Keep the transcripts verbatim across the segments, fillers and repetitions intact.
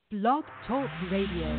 Blog Talk Radio.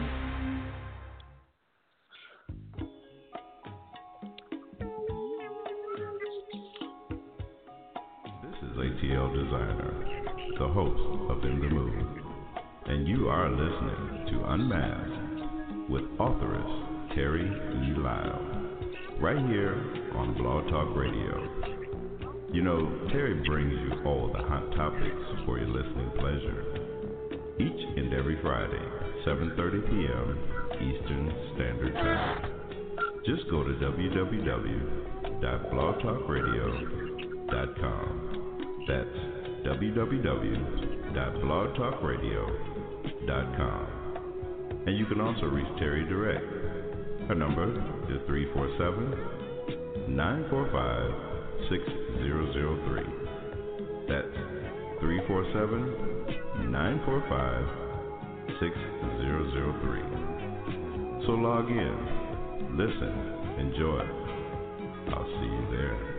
This is A T L Designer, the host of In the Mood, and you are listening to Unmasked with authoress Terry E. Lyle, right here on Blog Talk Radio. You know, Terry brings you all the hot topics for your listening pleasure, each and every Friday, seven thirty p.m. Eastern Standard Time. Just go to w w w dot blog talk radio dot com. That's w w w dot blog talk radio dot com. And you can also reach Terry direct. Her number is three four seven, nine four five, six zero zero three. That's three four seven, nine four five, six zero zero three. So log in, listen, enjoy. I'll see you there.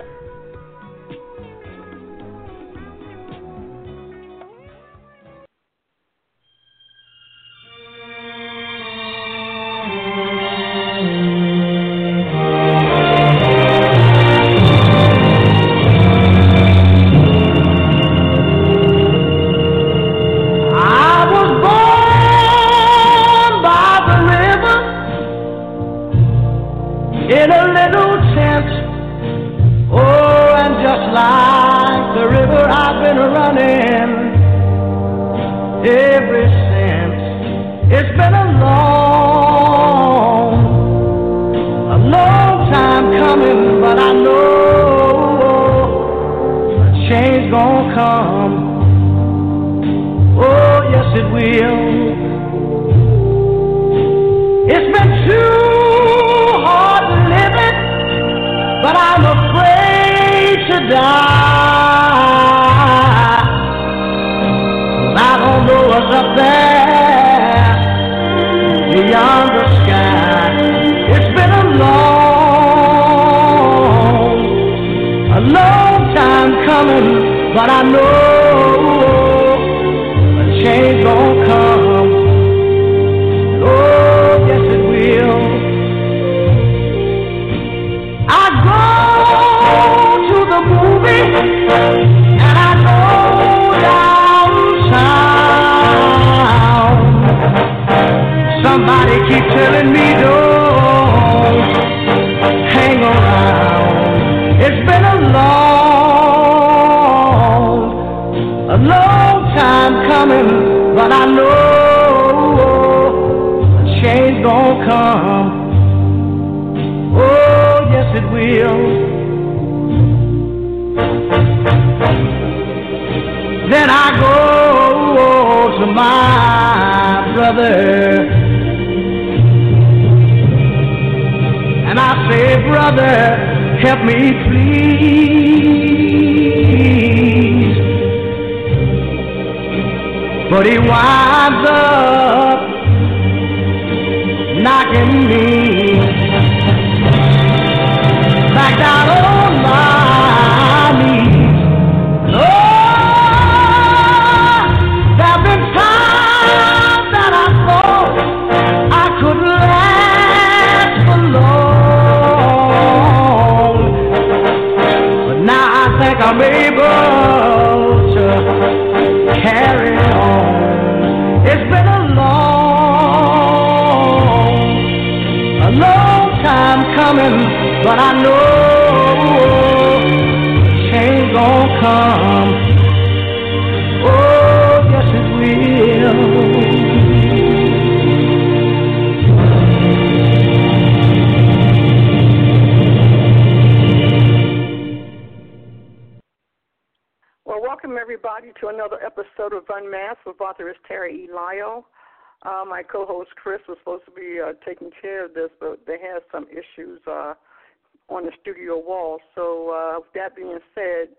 My co-host Chris was supposed to be uh, taking care of this, but they had some issues uh, on the studio wall. So uh, with that being said,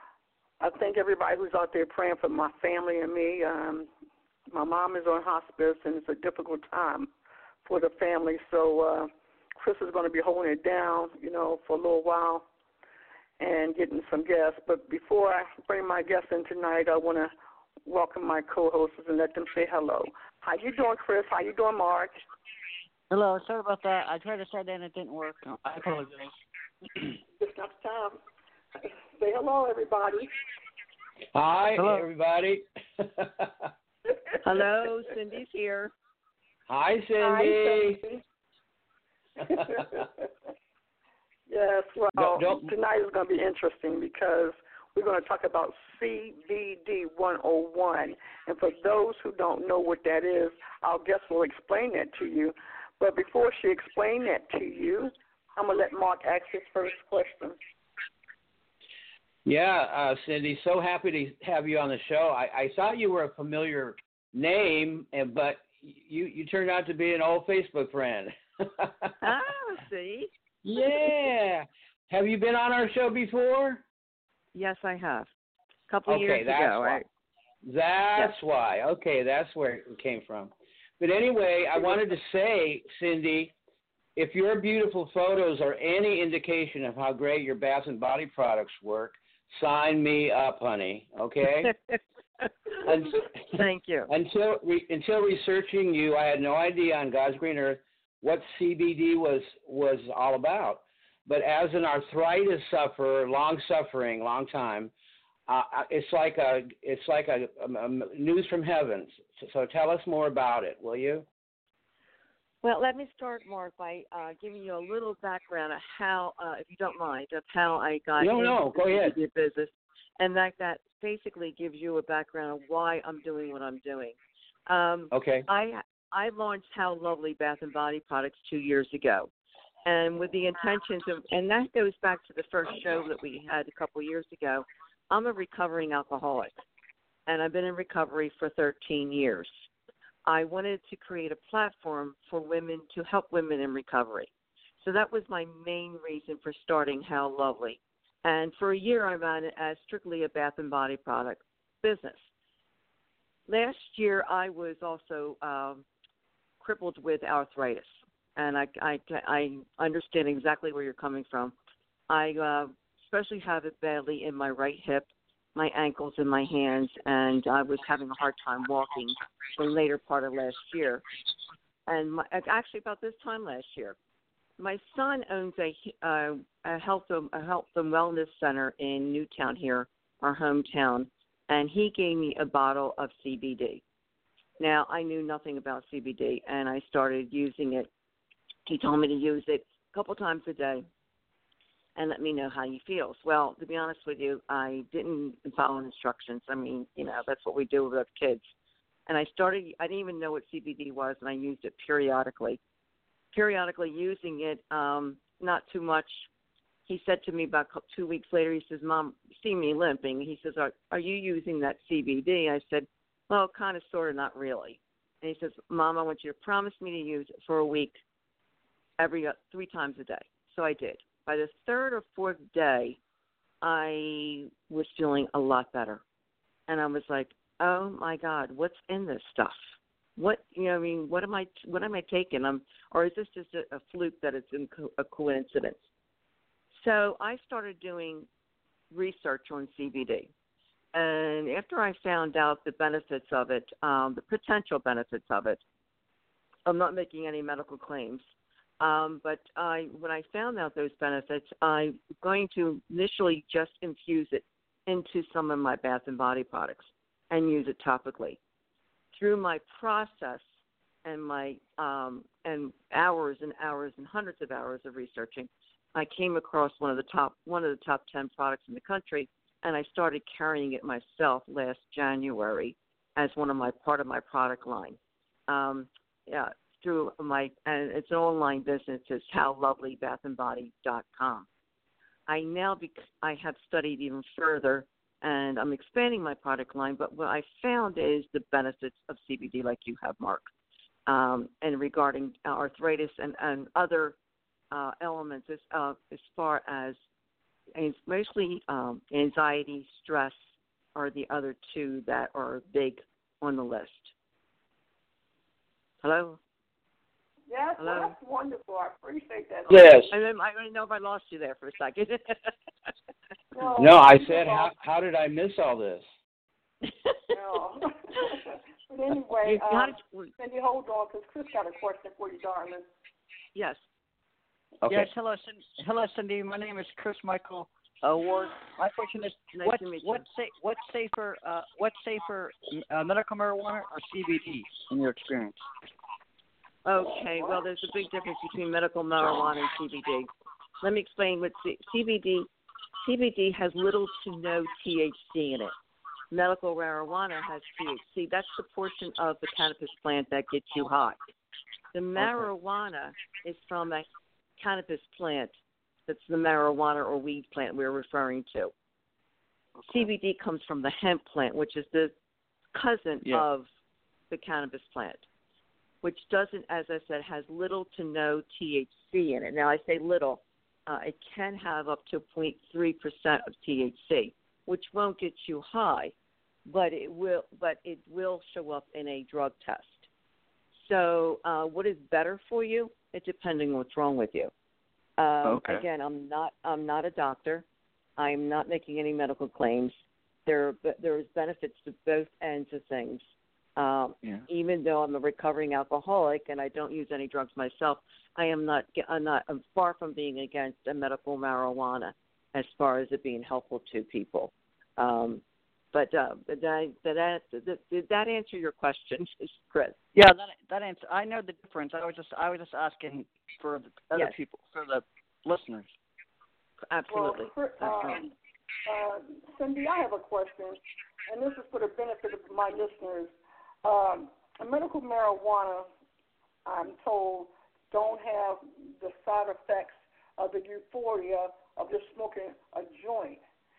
I thank everybody who's out there praying for my family and me. Um, my mom is on hospice, and it's a difficult time for the family. So uh, Chris is going to be holding it down, you know, for a little while and getting some guests. But before I bring my guests in tonight, I want to welcome my co-hosts and let them say hello. How you doing, Chris? How you doing, Mark? Hello. Sorry about that. I tried to start that and it didn't work. I apologize. Just enough time. Say hello, everybody. Hi, hello. everybody. Hello, Cindy's here. Hi, Hi, Cindy. Cindy. Yes, well, don't, don't. tonight is going to be interesting because we're going to talk about C B D one oh one. And for those who don't know what that is, our guest will explain that to you. But before she explains that to you, I'm going to let Mark ask his first question. Yeah, uh, Cindy, so happy to have you on the show. I, I thought you were a familiar name, and but you, you turned out to be an old Facebook friend. Ah, see? Yeah. Have you been on our show before? Yes, I have. A couple okay, years that's ago. Why. I, that's yes. why. Okay, that's where it came from. But anyway, I wanted to say, Cindy, if your beautiful photos are any indication of how great your Bath and Body products work, sign me up, honey. Okay? and, Thank you. Until re, until researching you, I had no idea on God's green earth what C B D was was all about. But as an arthritis sufferer, long suffering, long time, uh, it's like a it's like a, a, a news from heaven. So, so tell us more about it, will you? Well, let me start, Mark, by uh, giving you a little background of how, uh, if you don't mind, of how I got no, into no, go the ahead. business, and that that basically gives you a background of why I'm doing what I'm doing. Um, okay. I I launched How Lovely Bath and Body Products two years ago, and with the intentions of, and that goes back to the first show that we had a couple years ago. I'm a recovering alcoholic, and I've been in recovery for thirteen years. I wanted to create a platform for women to help women in recovery. So that was my main reason for starting How Lovely. And for a year, I ran it as strictly a bath and body product business. Last year, I was also um, crippled with arthritis, and I, I, I understand exactly where you're coming from. I uh, especially have it badly in my right hip, my ankles, and my hands, and I was having a hard time walking the later part of last year. And my, actually about this time last year, my son owns a, uh, a health a health and wellness center in Newtown here, our hometown, and he gave me a bottle of C B D. Now, I knew nothing about C B D, and I started using it. He told me to use it a couple times a day and let me know how he feels. Well, to be honest with you, I didn't follow instructions. I mean, you know, that's what we do with kids. And I started, I didn't even know what C B D was, and I used it periodically. Periodically using it, um, not too much. He said to me about two weeks later, he says, Mom, you see me limping. He says, are, are you using that C B D? I said, well, kind of, sort of, not really. And he says, Mom, I want you to promise me to use it for a week, every uh, three times a day. So I did. By the third or fourth day, I was feeling a lot better. And I was like, oh, my God, what's in this stuff? What, you know, I mean, what am I, what am I taking? Um, or is this just a, a fluke that it's in co- a coincidence? So I started doing research on C B D. And after I found out the benefits of it, um, the potential benefits of it, I'm not making any medical claims. Um, but I, when I found out those benefits, I'm going to initially just infuse it into some of my bath and body products and use it topically. Through my process and my um, and hours and hours and hundreds of hours of researching, I came across one of the top one of the top ten products in the country, and I started carrying it myself last January as one of my part of my product line. Um, yeah. Through my, and it's an online business, it's how lovely bath and body dot com. I now, bec- I have studied even further, and I'm expanding my product line, but what I found is the benefits of C B D, like you have, Mark, um, and regarding arthritis and, and other uh, elements as, uh, as far as, as mostly um, anxiety, stress are the other two that are big on the list. Hello? Yes, Hello? well, that's wonderful. I appreciate that. Yes. I don't, I don't know if I lost you there for a second. No, No, I said, how, how did I miss all this? No. But anyway, You- how um, did- Cindy, hold on, because Chris got a question for you, darling. yes. Okay. Yes, hello, Cindy. Hello, Cindy. My name is Chris Michael uh, Ward. My question is, Nice what to meet you. what sa- what's safer uh, what's safer, uh, medical marijuana or C B D in your experience? Okay, well, there's a big difference between medical marijuana and C B D. Let me explain what C- CBD. C B D has little to no T H C in it. Medical marijuana has T H C. That's the portion of the cannabis plant that gets you high. The marijuana is from a cannabis plant. That's the marijuana or weed plant we're referring to. C B D comes from the hemp plant, which is the cousin Yeah. of the cannabis plant, which doesn't, as I said, has little to no T H C in it. Now, I say little. Uh, it can have up to zero point three percent of T H C, which won't get you high, but it will. But it will show up in a drug test. So, uh, what is better for you? It depending on what's wrong with you. Um, Okay. Again, I'm not. I'm not a doctor. I'm not making any medical claims. There, there's benefits to both ends of things. Um, Yeah. Even though I'm a recovering alcoholic and I don't use any drugs myself, I am not. I'm not. I'm far from being against a medical marijuana as far as it being helpful to people. Um, but uh, did, I, did, I, did, did that answer your question, Chris? Yeah, that that answer. I know the difference. I was just I was just asking for the other Yes. people, for the listeners. Absolutely. Well, Chris, Absolutely. um, uh, Cindy, I have a question, and this is for the benefit of my listeners. Um, medical marijuana, I'm told, don't have the side effects of the euphoria of just smoking a joint.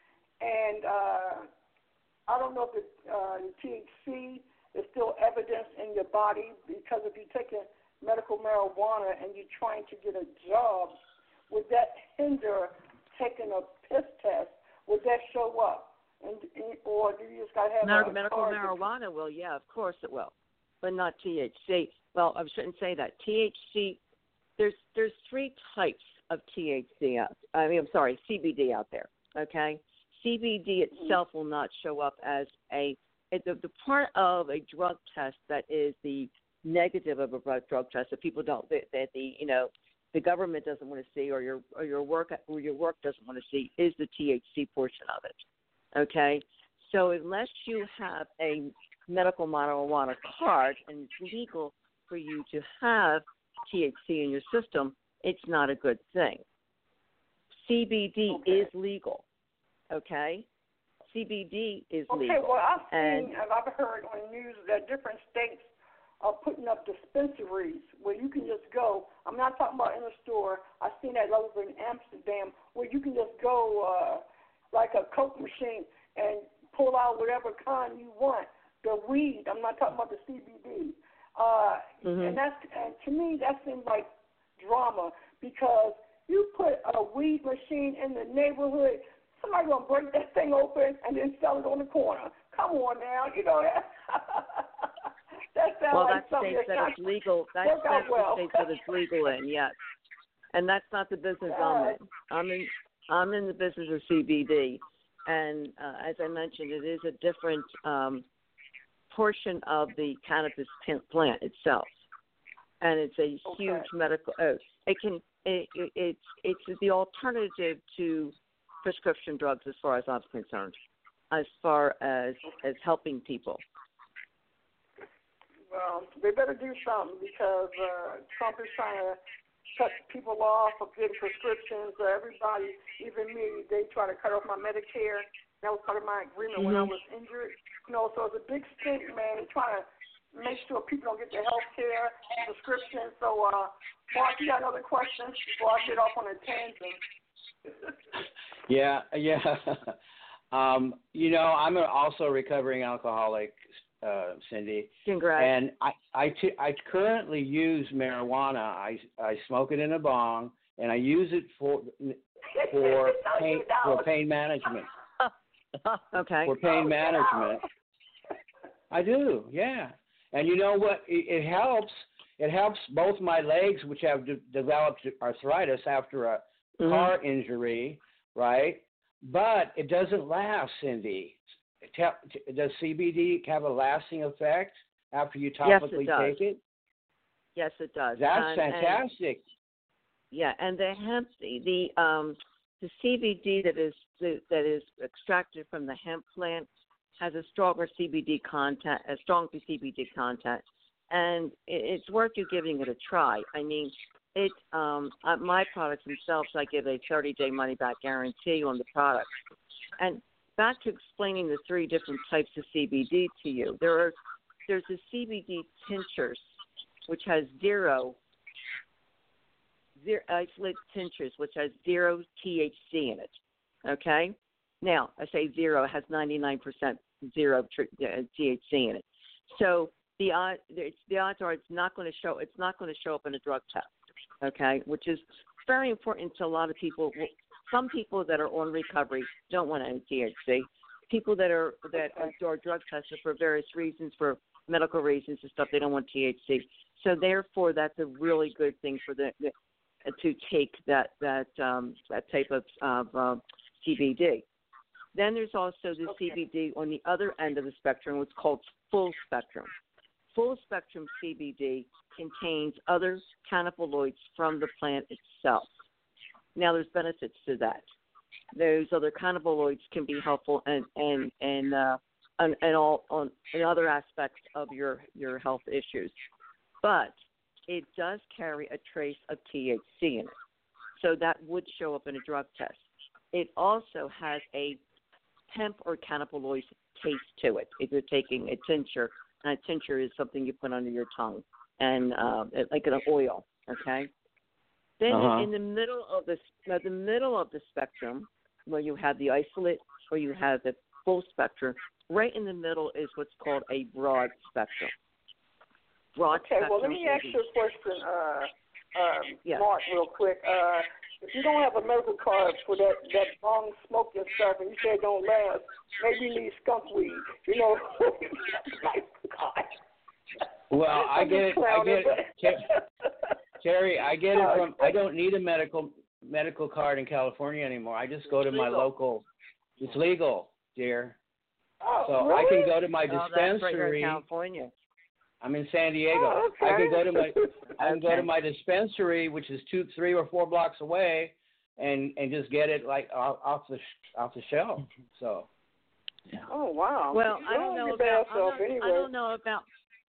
And uh, I don't know if the uh, T H C is still evidence in your body, because if you're taking medical marijuana and you're trying to get a job, would that hinder taking a piss test? Would that show up? And, or do you just got to have Mar- a medical card marijuana will, yeah, of course it will, but not T H C. Well, I shouldn't say that. T H C, there's there's three types of T H C out. I mean, I'm sorry, C B D out there. Okay, C B D itself will not show up as a it, the, the part of a drug test that is the negative of a drug test that people don't that, that the you know the government doesn't want to see, or your or your work or your work doesn't want to see, is the T H C portion of it. Okay, so unless you have a medical marijuana card and it's legal for you to have T H C in your system, it's not a good thing. C B D Okay. is legal. Okay, C B D is Okay, legal. well, I've and seen and I've heard on the news that different states are putting up dispensaries where you can just go. I'm not talking about in a store. I've seen that over in Amsterdam where you can just go uh, like a Coke machine and pull out whatever kind you want. The weed. I'm not talking about the C B D. Uh, Mhm. And that's and to me that seems like drama, because you put a weed machine in the neighborhood, somebody gonna break that thing open and then sell it on the corner. Come on now, you know that. That sounds well, like that something states that's that not it's legal. That's, work out that's well. the states that it's legal in. Yes, and that's not the business I'm in. I'm in. I'm in the business of C B D, and uh, as I mentioned, it is a different um, portion of the cannabis plant itself, and it's a Okay. huge medical. Oh, it can. It, it, it's it's the alternative to prescription drugs, as far as I'm concerned, as far as as helping people. Well, they better do something, because uh, Trump is trying to cut people off of getting prescriptions. Uh, everybody, even me, they try to cut off my Medicare. That was part of my agreement when I Mhm. was injured. You know, so it's a big stink, man. They're trying to make sure people don't get their health care, prescriptions. So, uh, Mark, you got another question before I get off on a tangent? Yeah, yeah. um, you know, I'm a- also a recovering alcoholic, uh, Cindy, Congrats. and I I, t- I currently use marijuana. I I smoke it in a bong, and I use it for for No, pain you don't. for pain management. Okay. For pain Oh, management, I do. Yeah, and you know what? It, it helps. It helps both my legs, which have de- developed arthritis after a Mhm. car injury, right? But it doesn't last, Cindy. tell, does C B D have a lasting effect after you Yes, it topically does. take it? Yes, it does. That's And- and- fantastic. Yeah, and the hemp, the the, um, the C B D that is that is extracted from the hemp plant has a stronger C B D content, a stronger C B D content, and it, it's worth you giving it a try. I mean, it um, uh, my products themselves, I give a thirty-day money-back guarantee on the product. And back to explaining the three different types of C B D to you, there are there's the C B D tinctures, which has zero. Zero, isolate tinctures, which has zero T H C in it. Okay? Now, I say zero, it has ninety-nine percent zero tr- uh, T H C in it. So the, odd, it's, the odds are it's not going to show it's not going to show up in a drug test. Okay? Which is very important to a lot of people. Some people that are on recovery don't want any T H C. People that are that are drug tested for various reasons, for medical reasons and stuff, they don't want T H C. So therefore, that's a really good thing for the, the to take that that um, that type of, of um, C B D. Then there's also the okay. C B D on the other end of the spectrum, what's called full spectrum. Full spectrum C B D contains other cannabinoids from the plant itself. Now, there's benefits to that. Those other cannabinoids can be helpful and and and uh, and, and all on in other aspects of your your health issues, but it does carry a trace of T H C in it. So that would show up in a drug test. It also has a hemp or cannabinoid taste to it. If you're taking a tincture, and a tincture is something you put under your tongue, and uh, like an oil, okay? Then uh-huh. in the middle of the, now the middle of the spectrum, where you have the isolate or you have the full spectrum, right in the middle is what's called a broad spectrum. Broad okay, spectrum well, let me ask you a question, uh, uh, yes. Mark, real quick. Uh, if you don't have a medical card for that, that bong smoking stuff and you say it don't last, maybe you need skunk weed, you know? Well, I get it. I get it. Terry, I get it from, I don't need a medical medical card in California anymore. I just go to my local, it's legal, dear. Oh, so really? I can go to my oh, dispensary. That's right here in California. I'm in San Diego. Oh, okay. I can go to my I can okay. go to my dispensary, which is two, three, or four blocks away, and and just get it like off, off the off the shelf. So. Yeah. Oh wow. Well, I don't know about. I don't, anyway. I don't know about.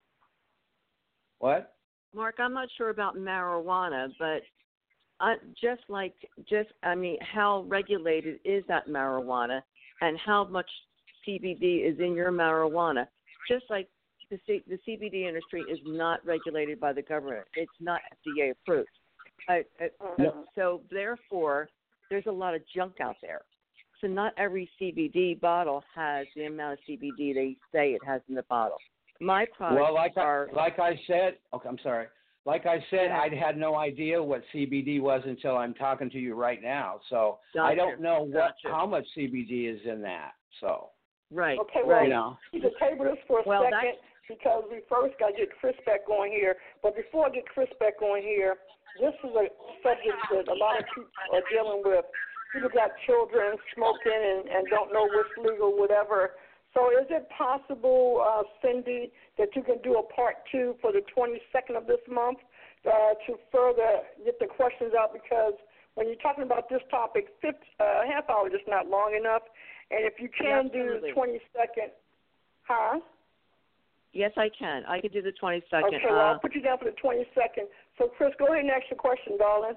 What? Mark, I'm not sure about marijuana, but I, just like just I mean, how regulated is that marijuana, and how much C B D is in your marijuana? Just like the C, the C B D industry is not regulated by the government. It's not F D A approved. I, I, yep. So therefore, there's a lot of junk out there. So not every C B D bottle has the amount of C B D they say it has in the bottle. My products well, like are I, like I said. Okay, I'm sorry. Like I said, yeah. I had no idea what C B D was until I'm talking to you right now. So gotcha. I don't know what gotcha. how much C B D is in that. So right. Okay, well, right. you know. you can table this for a well, second that's... because we first got to get Chris back on here. But before I get Chris back on here, this is a subject that a lot of people are dealing with. People got children smoking and, and don't know what's legal, whatever. So is it possible, uh, Cindy, that you can do a part two for the twenty-second of this month uh, to further get the questions out? Because when you're talking about this topic, fifty, uh, half hour is not long enough. And if you can Absolutely. do the twenty-second, huh? Yes, I can. I can do the twenty-second. Okay, well, uh, I'll put you down for the twenty-second. So, Chris, go ahead and ask your question, darling.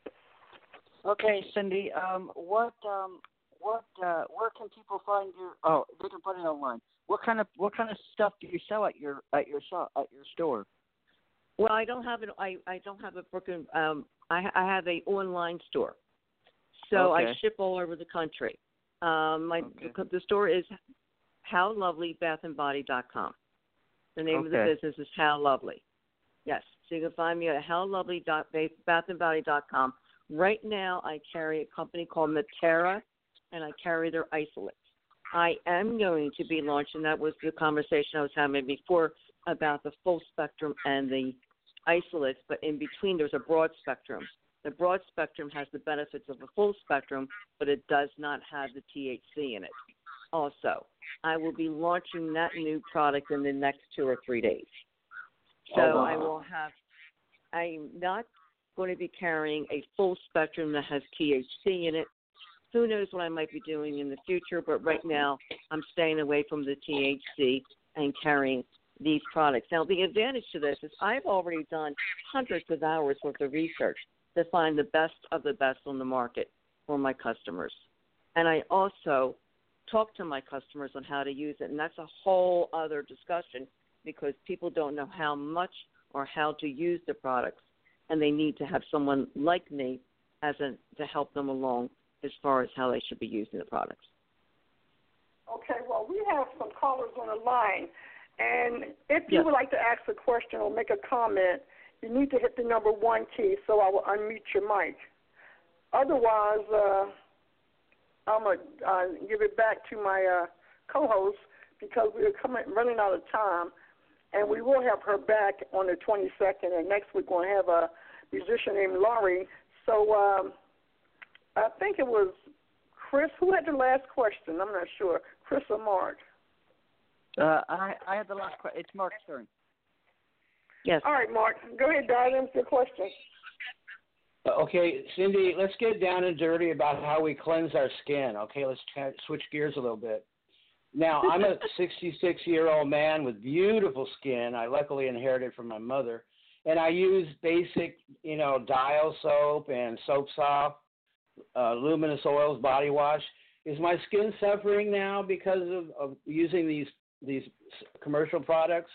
Okay, Cindy. Um, what um, what uh, where can people find your? Oh, they can find it online. What kind of what kind of stuff do you sell at your at your shop at your store? Well, I don't have an I, I don't have a brick and um I I have a online store, so okay. I ship all over the country. Um, my okay. the, the store is how lovely bath and body dot com. The name okay. of the business is How Lovely. Yes, so you can find me at how lovely dot bath and body dot com. Right now, I carry a company called Matera, and I carry their isolates. I am going to be launching, that was the conversation I was having before about the full spectrum and the isolates, but in between there's a broad spectrum. The broad spectrum has the benefits of a full spectrum, but it does not have the T H C in it. also. I will be launching that new product in the next two or three days. So Oh, wow. I will have, I'm not going to be carrying a full spectrum that has T H C in it. Who knows what I might be doing in the future, but right now I'm staying away from the T H C and carrying these products. Now, the advantage to this is I've already done hundreds of hours worth of research to find the best of the best on the market for my customers. And I also talk to my customers on how to use it, and that's a whole other discussion because people don't know how much or how to use the products, and they need to have someone like me as a, to help them along as far as how they should be using the products. Okay, well, we have some callers on the line, and if you Yes. would like to ask a question or make a comment, you need to hit the number one key, so I will unmute your mic. Otherwise, uh, I'm going to uh, give it back to my uh, co-host because we're coming, running out of time, and we will have her back on the twenty-second, and next week we're going to have a musician named Laurie. So um, I think it was Chris. Who had the last question? I'm not sure. Chris or Mark? Uh, I I had the last question. It's Mark's turn. Yes. All right, Mark. Go ahead, darling. Your question. Okay, Cindy, let's get down and dirty about how we cleanse our skin. Okay, let's kind of switch gears a little bit. Now, I'm a sixty-six-year-old man with beautiful skin. I luckily inherited from my mother. And I use basic, you know, Dial soap and Soap Soft, uh, luminous oils, body wash. Is my skin suffering now because of, of using these these commercial products?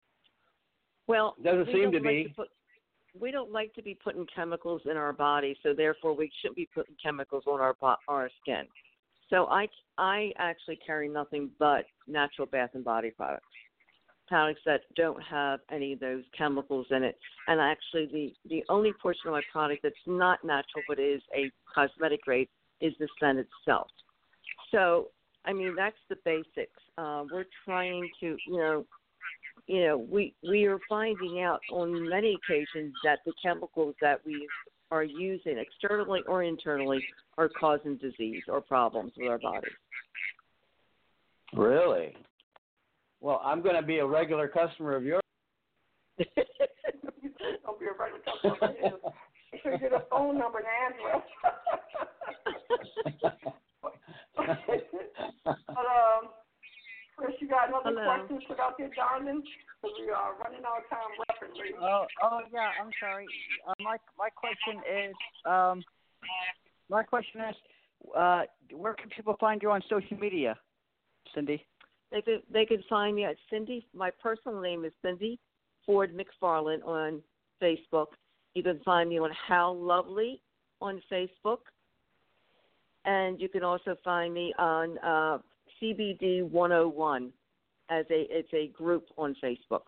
Well, Doesn't we seem don't to like be. To put, we don't like to be putting chemicals in our body, so therefore we shouldn't be putting chemicals on our bo- our skin. So I, I actually carry nothing but natural bath and body products, products that don't have any of those chemicals in it. And actually the, the only portion of my product that's not natural but is a cosmetic grade is the scent itself. So, I mean, that's the basics. Uh, we're trying to, you know, you know, we we are finding out on many occasions that the chemicals that we are using externally or internally are causing disease or problems with our bodies. Really? Well, I'm going to be a regular customer of yours. I'll be a regular customer. Make sure you get a phone number and address. But, um, Chris, you got another Hello. question put out there, darling? Because we are running out of time rapidly. Oh, oh yeah. I'm sorry. Uh, my my question is, um, my question is, uh, where can people find you on social media, Cindy? They could they could find me at Cindy. My personal name is Cindy Ford McFarland on Facebook. You can find me on How Lovely on Facebook, and you can also find me on uh, C B D one oh one as a it's a group on Facebook.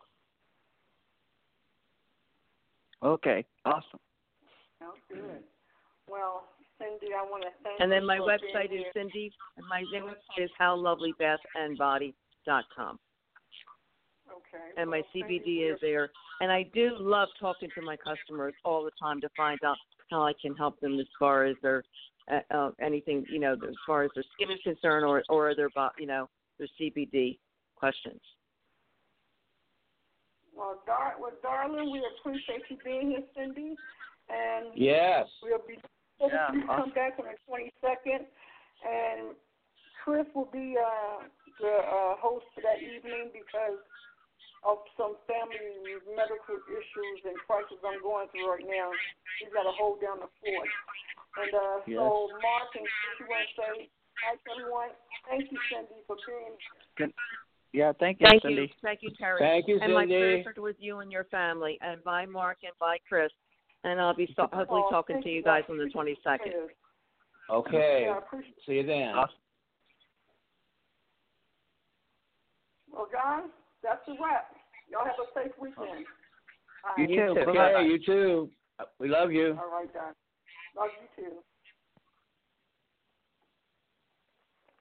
Okay, awesome. Oh, good. Well, Cindy, I want to thank And you then my for website being is here. Cindy. My website is how lovely bath and body dot com. Okay. And my well, C thank B you D for your- is there. And I do love talking to my customers all the time to find out how I can help them as far as their uh, uh, anything, you know, as far as their skin is concerned, or or their, bo- you know, their C B D questions. Well, dar- well, darling, we appreciate you being here, Cindy. And Yes. we'll be hoping Yeah, you come awesome. back on the twenty-second. And Chris will be uh, the uh, host for that evening because of some family medical issues and crises I'm going through right now. We've got to hold down the fort. And uh, Yes. so, Mark and Chris, you want to say hi to everyone? Thank you, Cindy, for being Good. Yeah, thank you, Thank Cindy. you. Thank you, Terry. Thank you, And my Cindy. prayers are with you and your family. And bye, Mark, and bye, Chris. And I'll be so- hopefully Oh, talking thank to you you. guys I on the appreciate twenty-second. your prayers. Okay. Yeah, I appreciate See you then. Awesome. Well, guys, that's a wrap. Y'all have a safe weekend. All You right. You too. too. Bye-bye. Okay, you too. We love you. All right, guys. Love you too.